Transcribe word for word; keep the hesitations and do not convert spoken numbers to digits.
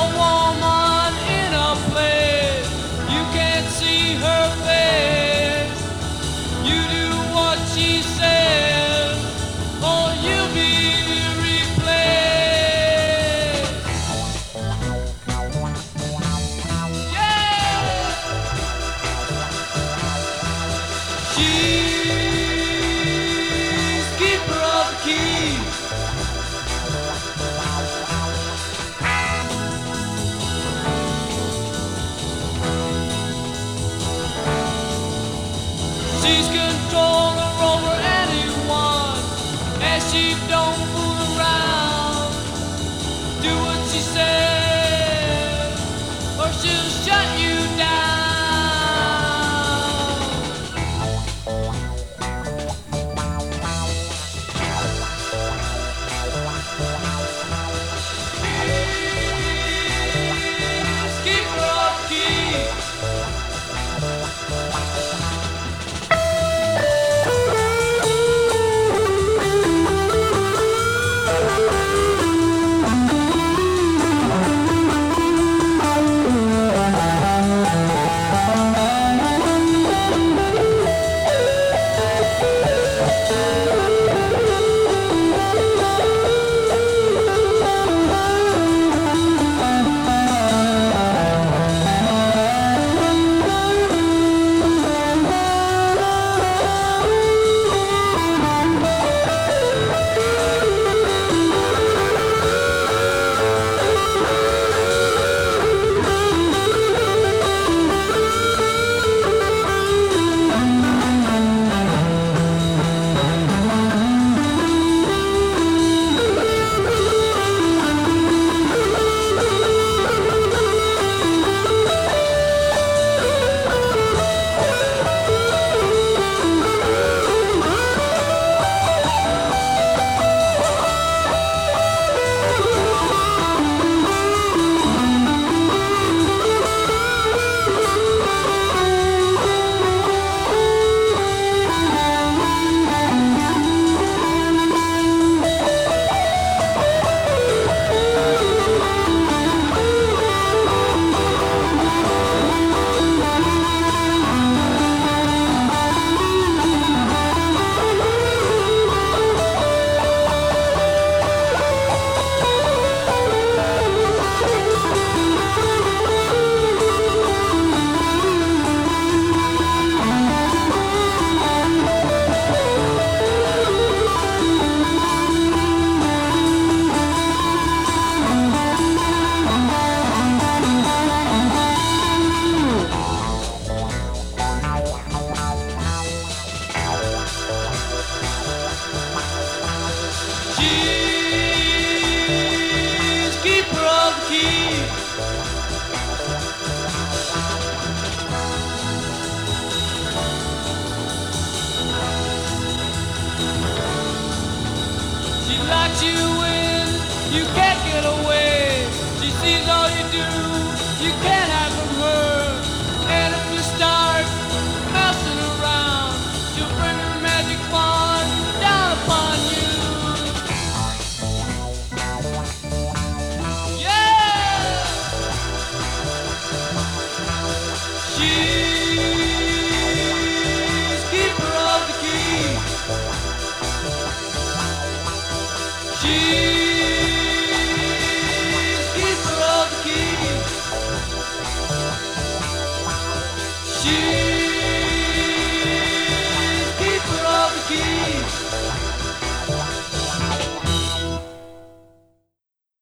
a woman in a place. You can't see her face. You do what she says, or you'll be replaced. Yeah! She's keeper of the key. She's controller over anyone, and she don't fool around. Do what she says, or she'll shut you down. She's keeper of the key. She's keeper of the key. She locks you in, you can't get away. She sees all you do, you can't have